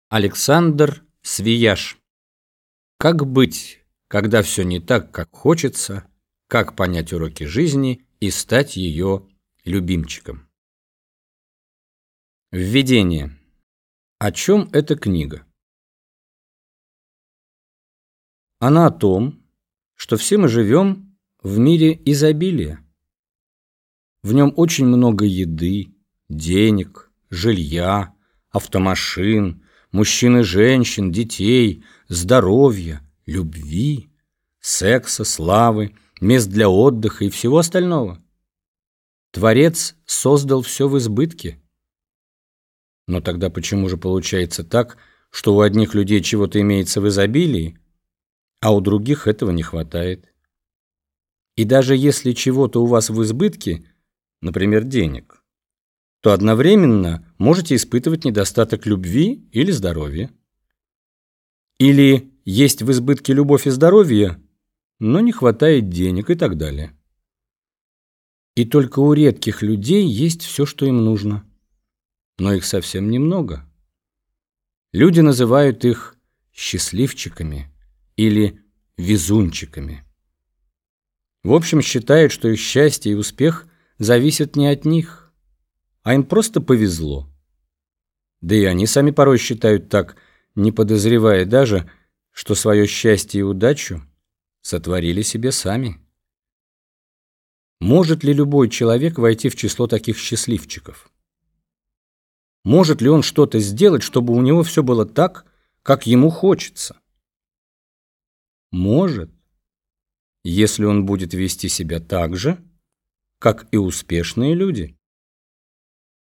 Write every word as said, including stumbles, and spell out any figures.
Александр Свияж. Как быть, когда все не так, как хочется, как понять уроки жизни и стать ее любимчиком? Введение. О чем эта книга? Она о том, что все мы живем в мире изобилия. В нем очень много еды, денег, жилья, автомашин, мужчин и женщин, детей, здоровья, любви, секса, славы, мест для отдыха и всего остального. Творец создал все в избытке. Но тогда почему же получается так, что у одних людей чего-то имеется в изобилии, а у других этого не хватает? И даже если чего-то у вас в избытке, например, денег, то одновременно можете испытывать недостаток любви или здоровья. Или есть в избытке любовь и здоровье, но не хватает денег и так далее. И только у редких людей есть все, что им нужно. Но их совсем немного. Люди называют их счастливчиками или везунчиками. В общем, считают, что их счастье и успех зависят не от них, а им просто повезло. Да и они сами порой считают так, не подозревая даже, что свое счастье и удачу сотворили себе сами. Может ли любой человек войти в число таких счастливчиков? Может ли он что-то сделать, чтобы у него все было так, как ему хочется? Может, если он будет вести себя так же, как и успешные люди.